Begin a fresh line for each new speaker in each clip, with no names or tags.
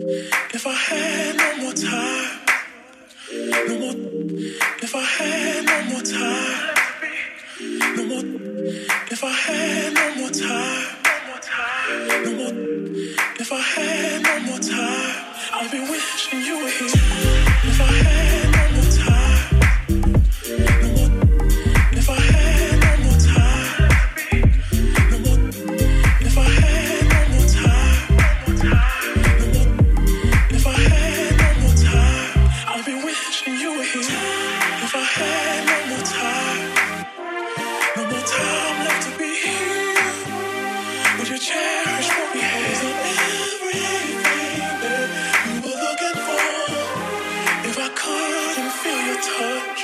If I had no more time, no more. If I had no more time, no more. If I had no more time, no more. If I had no more time, I'll be wishing you were here. If I had no more time, no more. If I had no more time, no more. If I had no more time, no more. If I had no more time, I'll be wishing you were here. If I had no more time, no more time left to be here. Would you cherish what we had? Everything that you were looking for. If I couldn't feel your touch.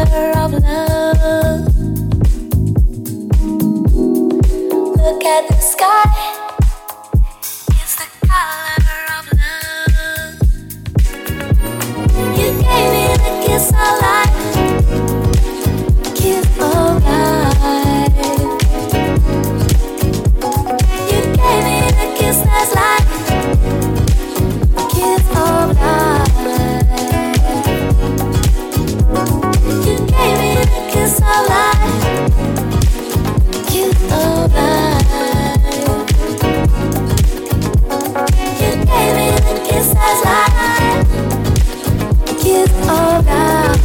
color of love. Look at the sky. It's the color of love. You gave me the kiss of life, kiss of life. You gave me the kiss that's life, kiss of life. You gave me the kiss of life, kiss of life. You gave me the kiss that's life, kiss of life.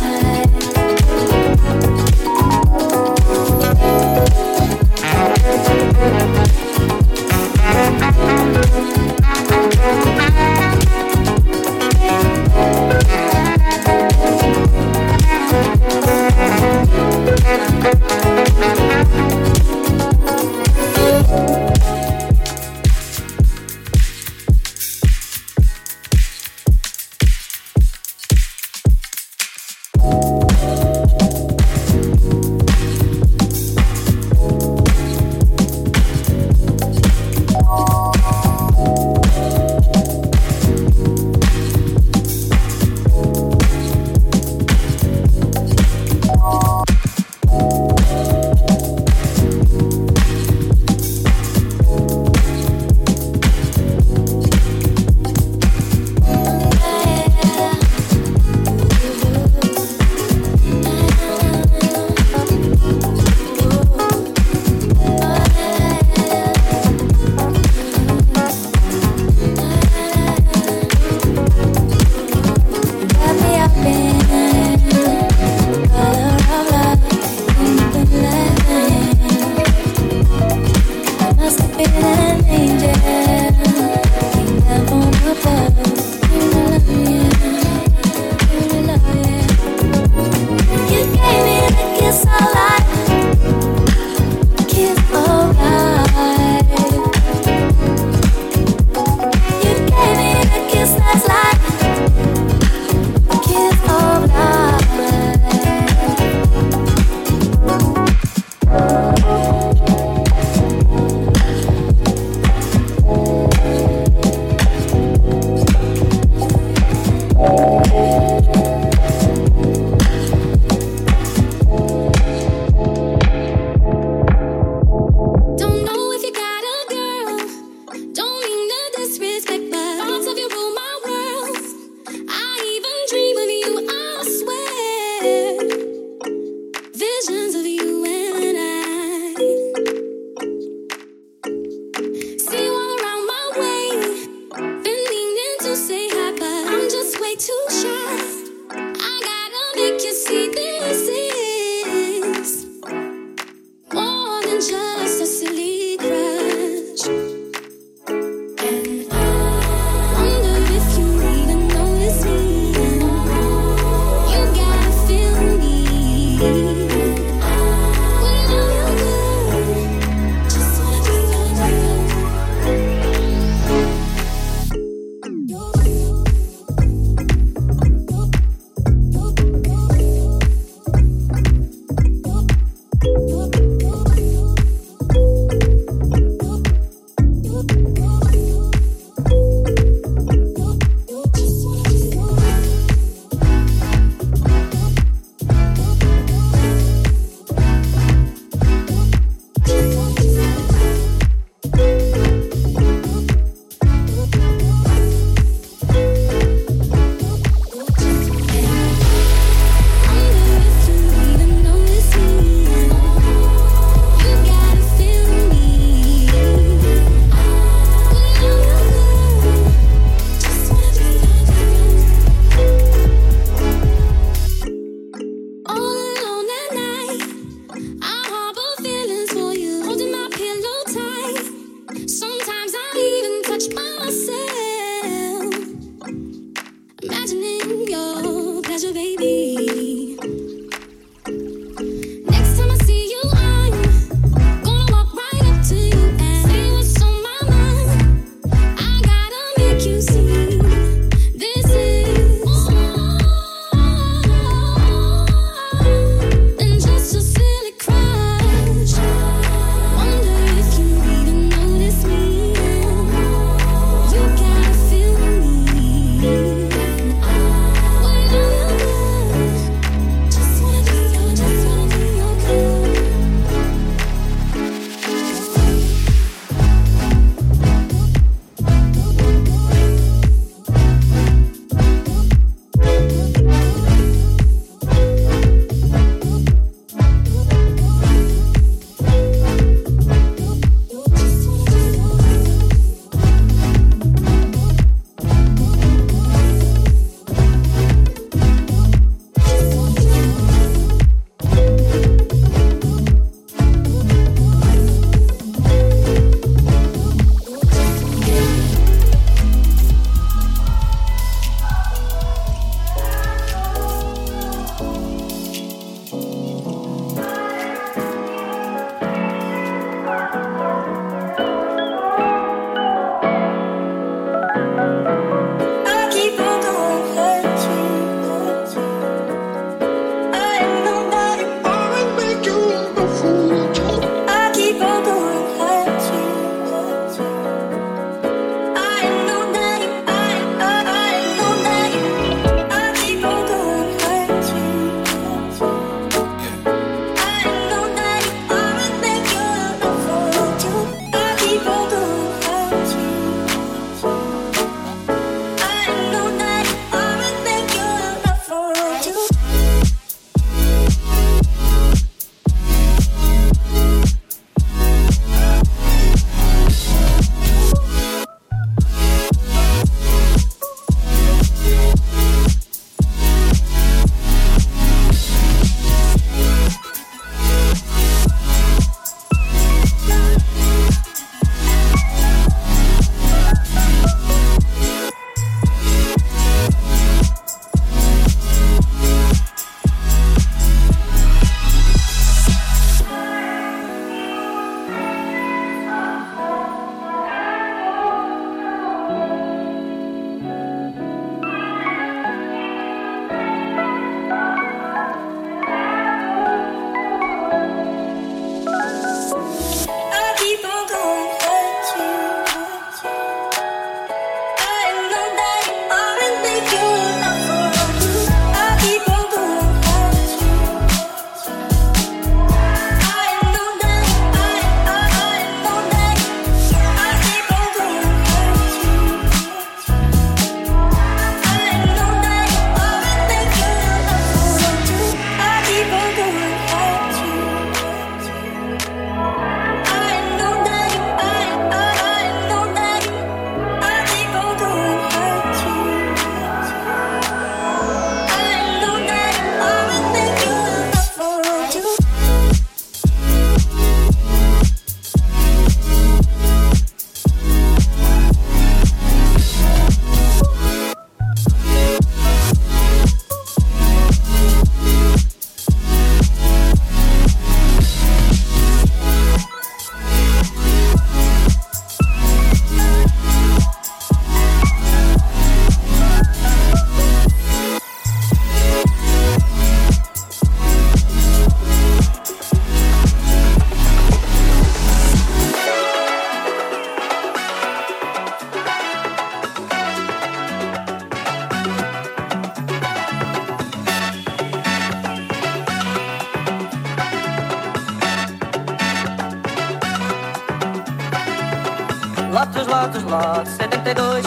Lotus, Lotus, Lotus, 72.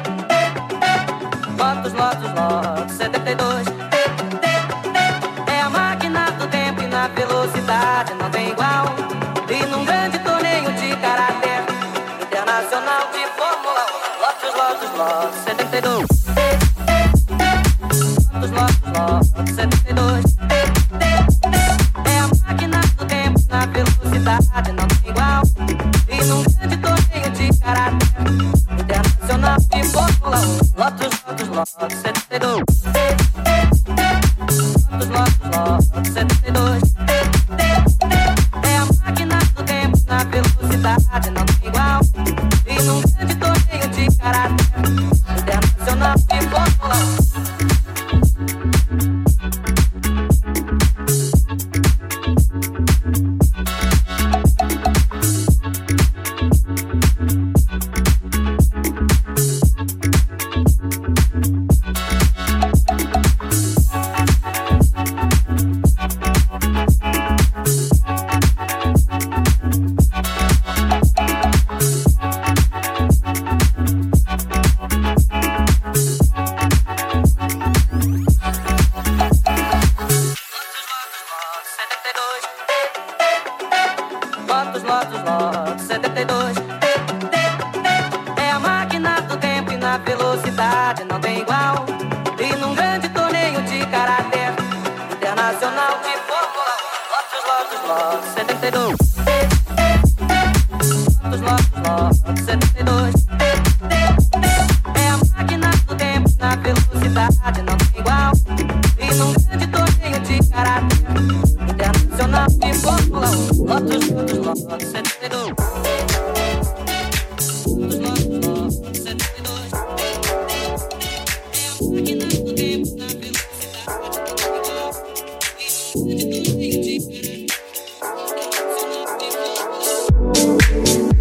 Lotus, Lotus, Lotus, 72. É a máquina do tempo e na velocidade não tem igual. E num grande torneio de caráter internacional de Fórmula 1. Lotus, Lotus, Lotus, 72. Lotus, Lotus, Lotus, 72. É a máquina do tempo e na velocidade não tem igual. E num grande torneio de caráter internacional de Fórmula 1. Lotus, Lotus, Lotus, 72. Lotus, Lotus, Lotus, 72. É a máquina do tempo na velocidade não tem igual. E num grande torneio de caráter internacional de Fórmula 1. Lotus, Lotus, Lotus, 72. É a máquina do tempo e na velocidade não tem igual. E num grande torneio de caráter internacional de Fórmula 1. Lotus, Lotus, Lotus, 72. Lotus, Lotus, Lotus, 72. É a máquina do tempo e na velocidade não tem igual. E num grande torneio de caráter internacional de Fórmula 1. Lotus, Lotus, Lotus, 72. Lotus, Lotus, Lotus, 72. É a máquina do tempo na velocidade não tem igual. E num grande torneio de caráter internacional de Fórmula 1.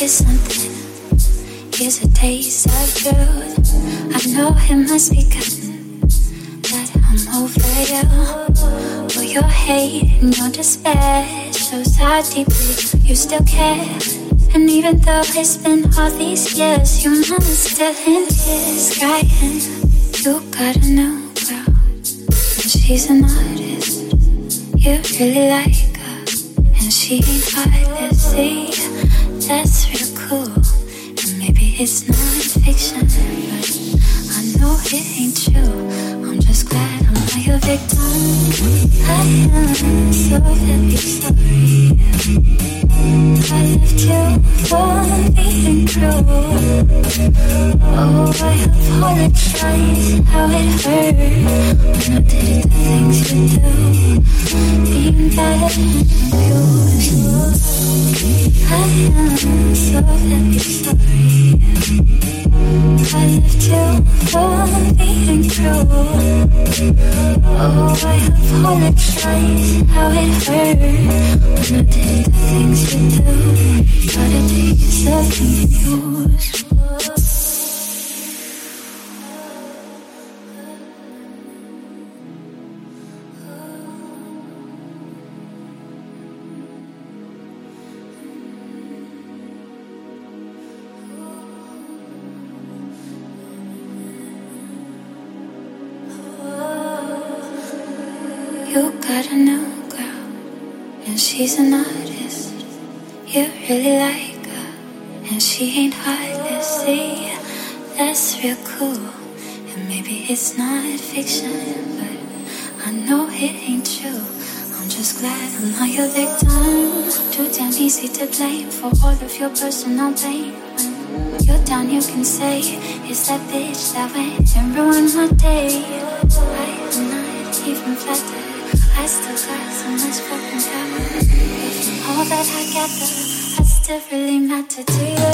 Here's something, here's a taste of truth. I know it must be gotten that I'm over you. For your hate and your despair shows how deeply you still care. And even though it's been all these years, your mama's still in tears, crying. You got a new girl, and she's an artist. You really like her, and she ain't heartless. See, that's real cool. And maybe it's not fiction, but I know it ain't true. I'm just glad I'm not your victim. I am so very sorry. I left you for being cruel. Oh, I apologize how it hurt when I did the things you do. Being bad and abused. I am so very sorry. I left you for being cruel. Oh, I apologize how it hurt when I did the things you do. Gotta take yourself confused. You got a new girl, and she's an artist. You really like her, and she ain't heartless. See, that's real cool. And maybe it's not fiction, but I know it ain't true. I'm just glad I'm not your victim. Too damn easy to blame for all of your personal pain. When you're down, you can say it's that bitch that went and ruined my day. I am not even flattered. I still got so much fucking power. But from all that I gather, I still really matter to you.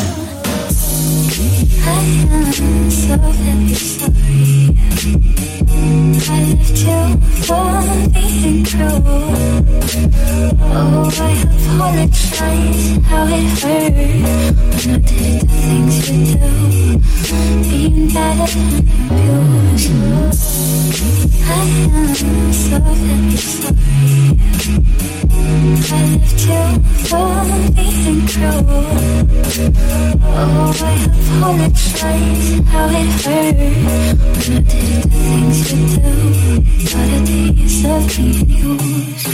I am so very sorry. I left you for being cruel. Oh, I apologize how it hurt when I did the things you do. Being bad and abused. I am so very sorry. I left you for being cruel. Oh, I apologize how it hurt when I did the things you do. Gotta take yourself confused.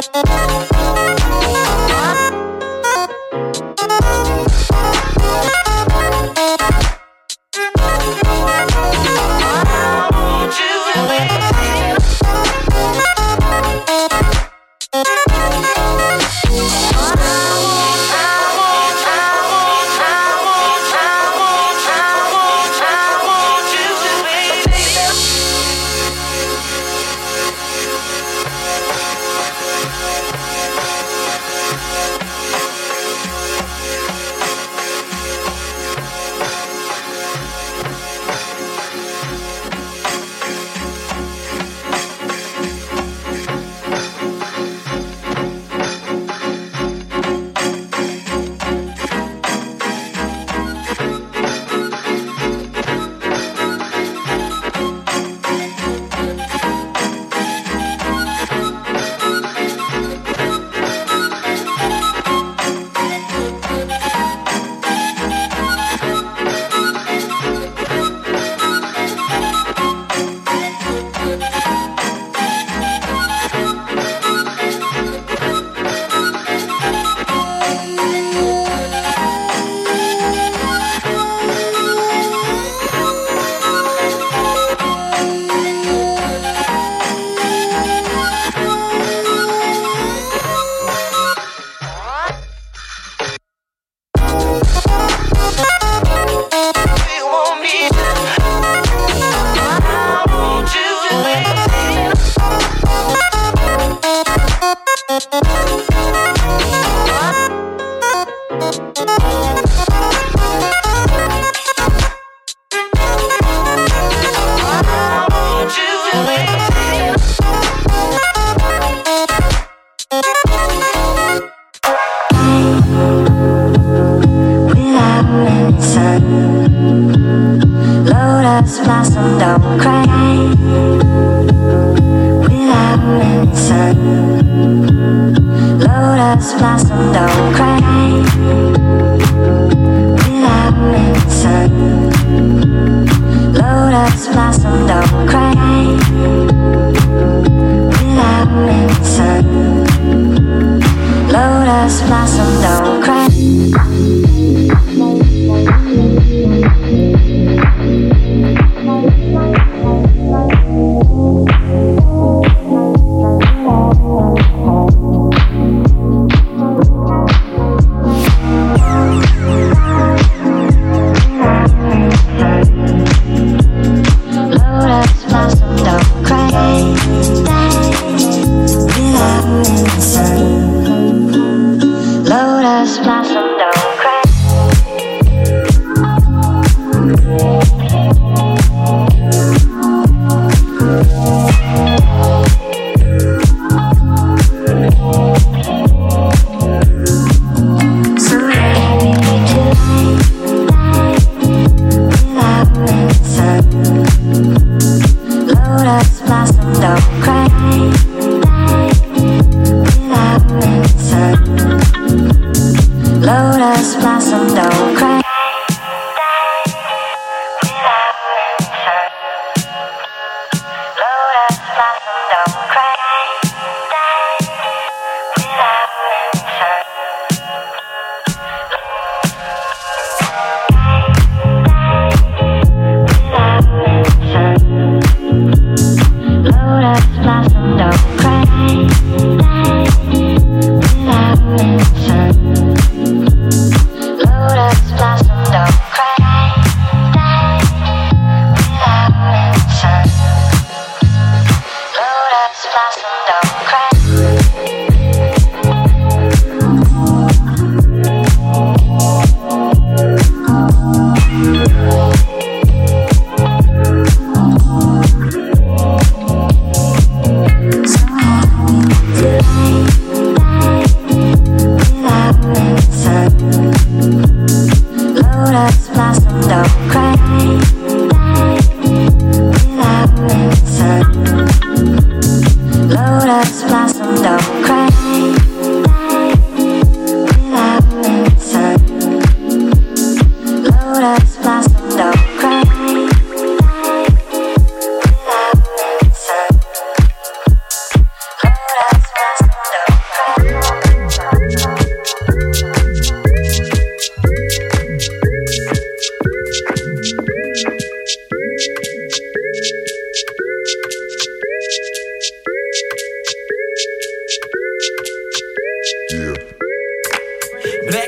Love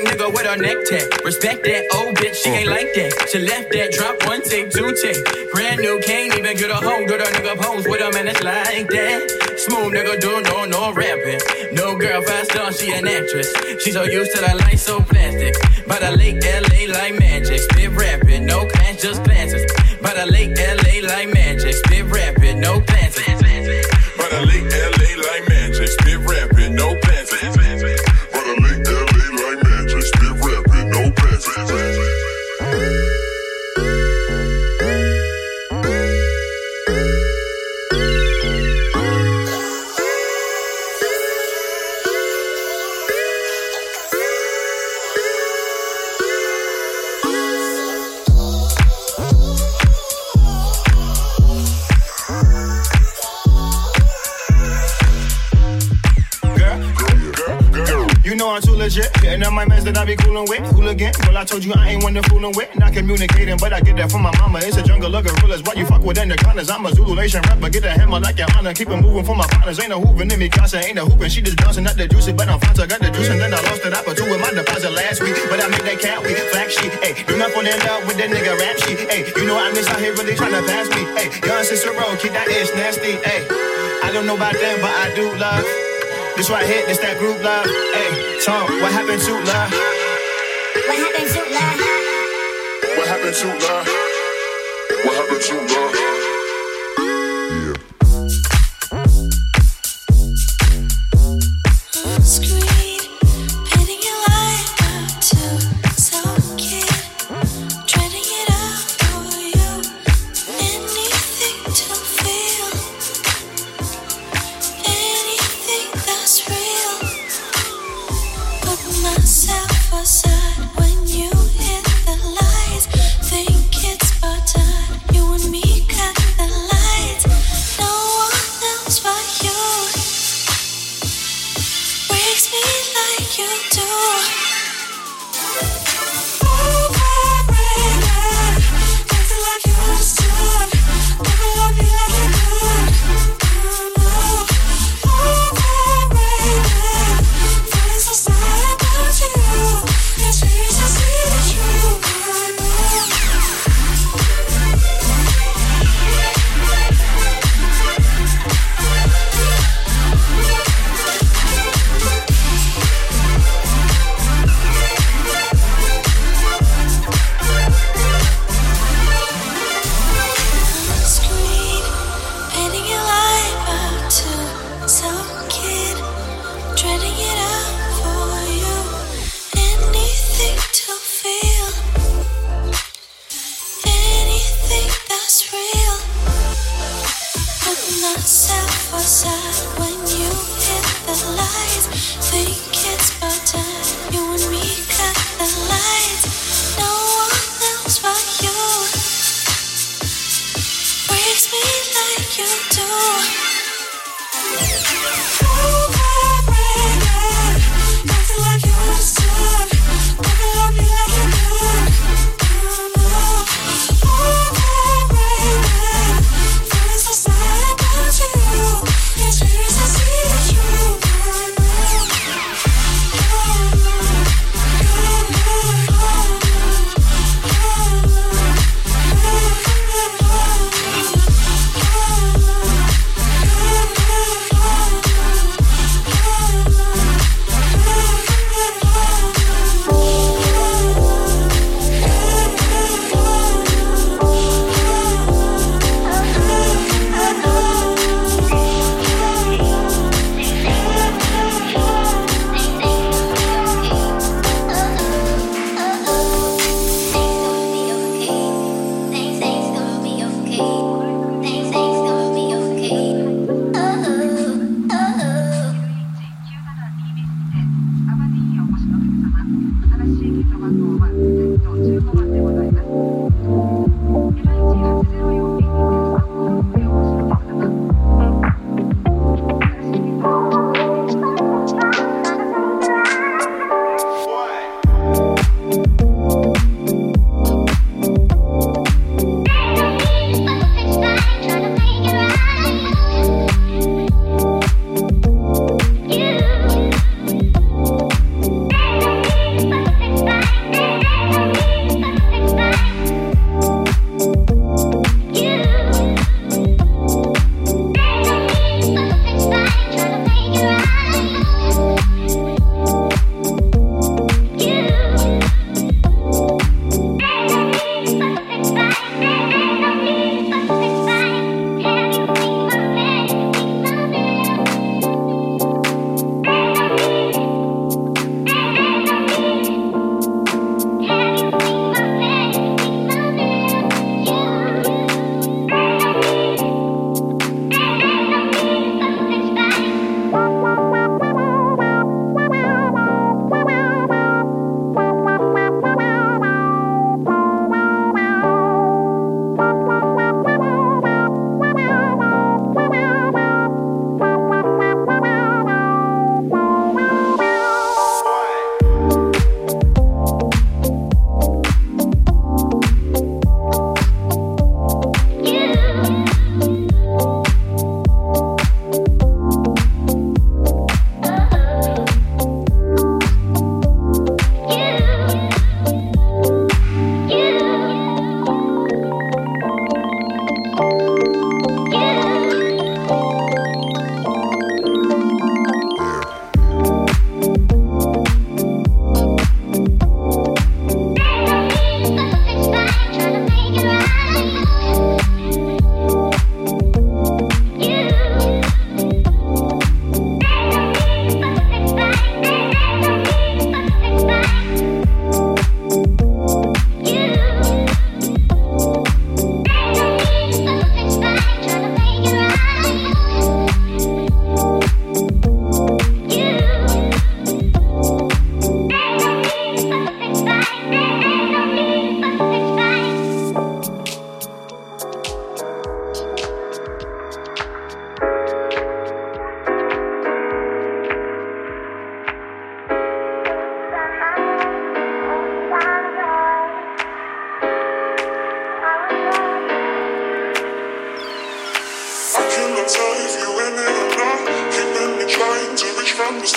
nigga with her neck tag. Respect that old bitch, she ain't like that. She left that, drop one take, two take. Brand new, can't even get a home. Good, a nigga pose with a man that's like that. Smooth nigga do no rapping. No girl, 5 stars, she an actress. She so used to that life so plastic. By the lake, LA like magic. Spit rapping, no class, just glances. By the lake, LA like magic. Spit rapping, no glances.
By the lake, LA like magic. Spit rapping, no glances. By the lake, LA like magic. Spit rapping, no glances.
I'm too legit. Getting on my meds that I be coolin' with. Hooligan. Well, I told you I ain't one to foolin' with. Not communicating, but I get that from my mama. It's a jungle of gorillas. Why you fuck with anacondas? I'm a Zulu Nation rapper. Get a hammer like your honor. Keep it moving for my partners. Ain't no hooping in me, Casa. Ain't no hooping. She just bouncing, not the juicy, but I'm Fanta. Got the juice and then I lost it. I put 2 in my deposit last week. But I made that cat week. Flack sheet. Ayy, do not fall in love with that nigga rap sheet. Ayy, you know I miss out here really trying to pass me. Ayy, young Cicero, keep that ish nasty. Ayy, I don't know about them, but I do love. This right here, this that group love. Hey, Tom, what happened to love?
What happened to love?
What happened to love? What happened to love?
On the screen, painting your life out to some kid, dreading it out for you. Anything to feel, anything that's real. Put myself aside when you hit the lights. Think it's about time you and me cut the lights. No one else but you breaks me like you do. Oh, baby, acting like you understood. Never love me like you could. Oh, baby, feeling so sad about you. Can't change to see the truth.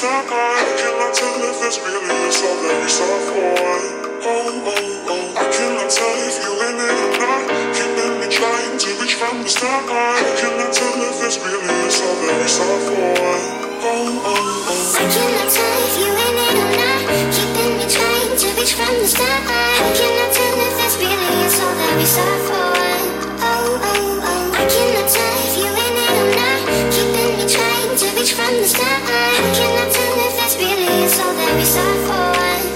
sky. I cannot tell if it's really a song that we saw for. I cannot tell if you're in it or not. Keeping me trying to reach from the start. I cannot tell if it's really a song that we saw for.
I cannot tell if you're in it or not. Keeping me trying to reach from the start. I cannot tell if it's really a song that we saw for. I cannot tell if you're in it or not. Keeping me trying to reach from the start. I cannot tell if it's really a song that we saw for.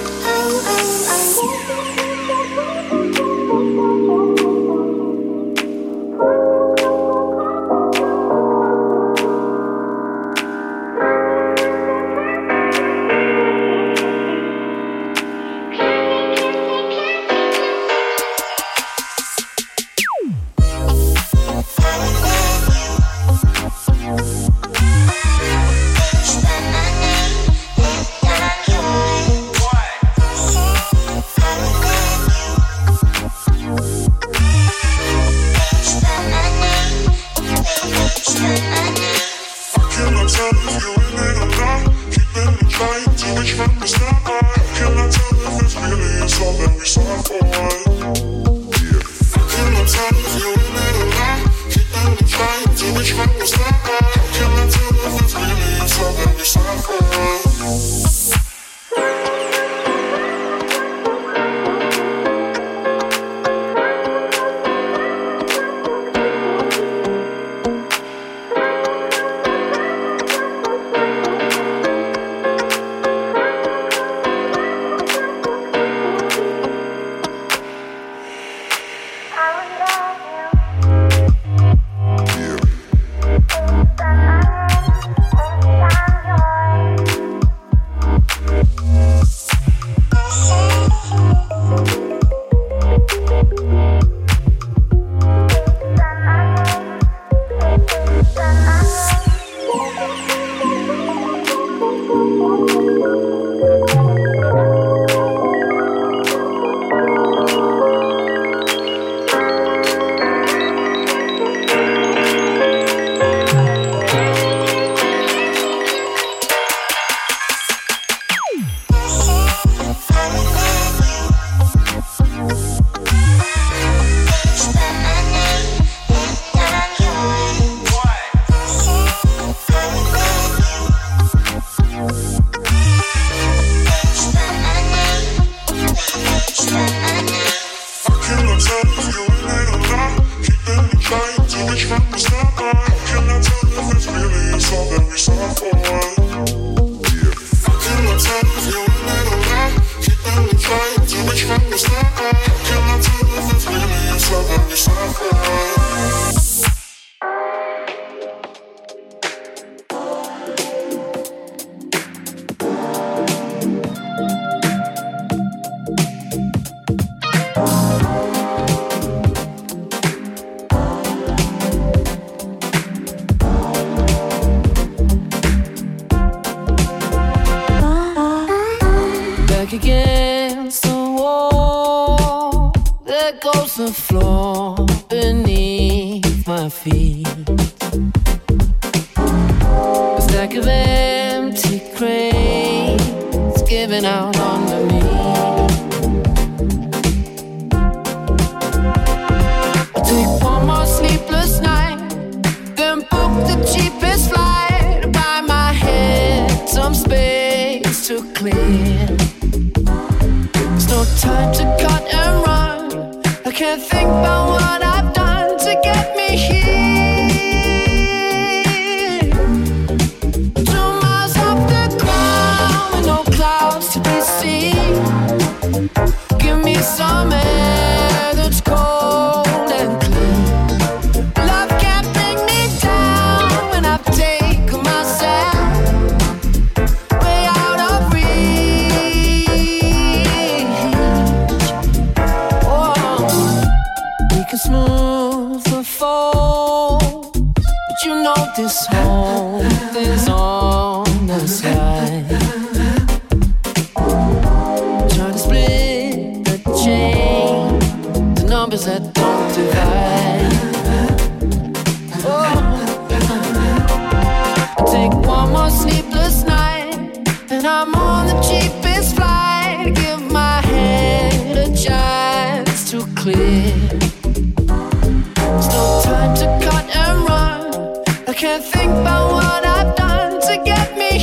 Against the wall, there goes the floor beneath my feet. A stack of empty crates giving out under me. I'll take one more sleepless night, then book the cheapest flight, buy my head some space to clear. No time to cut and run. I can't think about what I've done to get me here. 2 miles off the ground with no clouds to be seen. Give me some air that's cold and clean. Love can't bring me down when I've taken myself way out of reach. Can smooth the fall, but you know this home is on the side. Try to split the chain, the numbers that don't divide. Oh. Take one more sleepless night,
when I'm on the cheapest flight, give my head a chance to clear. There's no time to cut and run. I can't think about what I've done to get me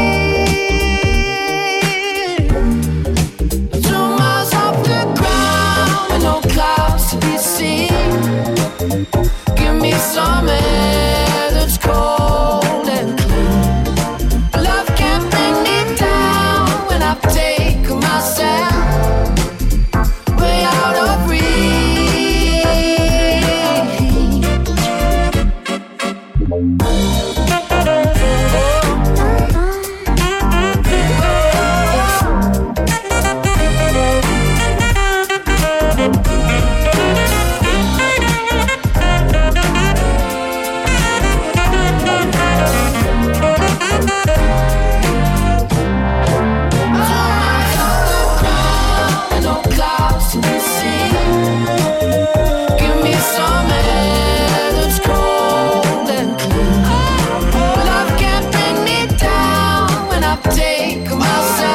here. 2 miles off the ground with no clouds to be seen. Give me some air that's cold and clean. Love can't bring me down when I've taken myself way out of reach. Take myself